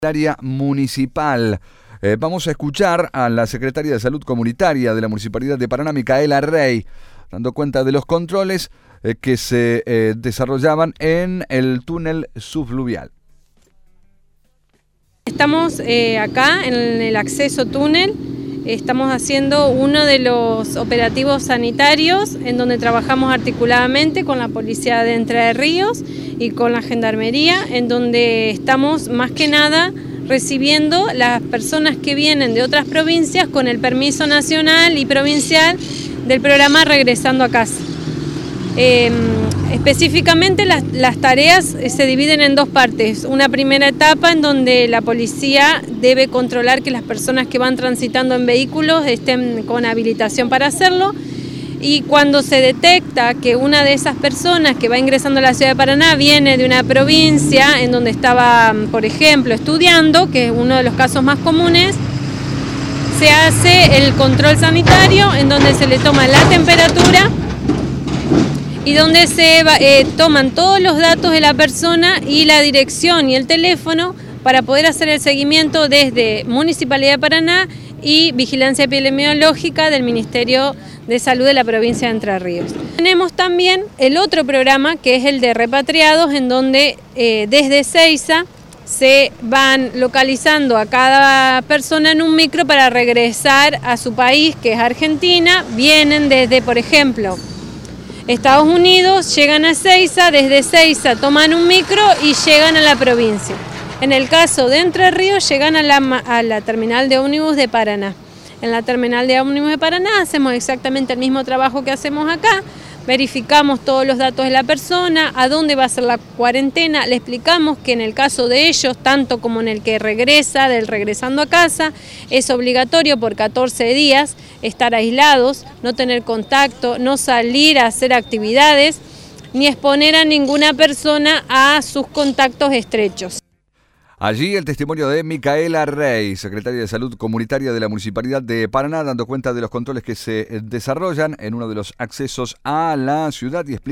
Área municipal. Vamos a escuchar a la secretaria de Salud Comunitaria de la Municipalidad de Paraná, Micaela Rey, dando cuenta de los controles que se desarrollaban en el túnel subfluvial. Estamos acá en el acceso túnel, estamos haciendo uno de los operativos sanitarios en donde trabajamos articuladamente con la Policía de Entre Ríos y con la Gendarmería, en donde estamos más que nada recibiendo las personas que vienen de otras provincias con el permiso nacional y provincial del programa Regresando a Casa. Específicamente las tareas se dividen en dos partes. Una primera etapa en donde la policía debe controlar que las personas que van transitando en vehículos estén con habilitación para hacerlo, y cuando se detecta que una de esas personas que va ingresando a la ciudad de Paraná viene de una provincia en donde estaba, por ejemplo, estudiando, que es uno de los casos más comunes, se hace el control sanitario en donde se le toma la temperatura y donde se toman todos los datos de la persona y la dirección y el teléfono para poder hacer el seguimiento desde Municipalidad de Paraná y Vigilancia Epidemiológica del Ministerio de Salud de la provincia de Entre Ríos. Tenemos también el otro programa, que es el de repatriados, en donde desde Ezeiza se van localizando a cada persona en un micro para regresar a su país, que es Argentina. Vienen desde, por ejemplo, Estados Unidos, llegan a Ezeiza, desde Ezeiza toman un micro y llegan a la provincia. En el caso de Entre Ríos, llegan a la terminal de ómnibus de Paraná. En la terminal de ómnibus de Paraná hacemos exactamente el mismo trabajo que hacemos acá, verificamos todos los datos de la persona, a dónde va a ser la cuarentena, le explicamos que en el caso de ellos, tanto como en el que regresa, del regresando a casa, es obligatorio por 14 días estar aislados, no tener contacto, no salir a hacer actividades, ni exponer a ninguna persona a sus contactos estrechos. Allí el testimonio de Micaela Rey, secretaria de Salud Comunitaria de la Municipalidad de Paraná, dando cuenta de los controles que se desarrollan en uno de los accesos a la ciudad y explica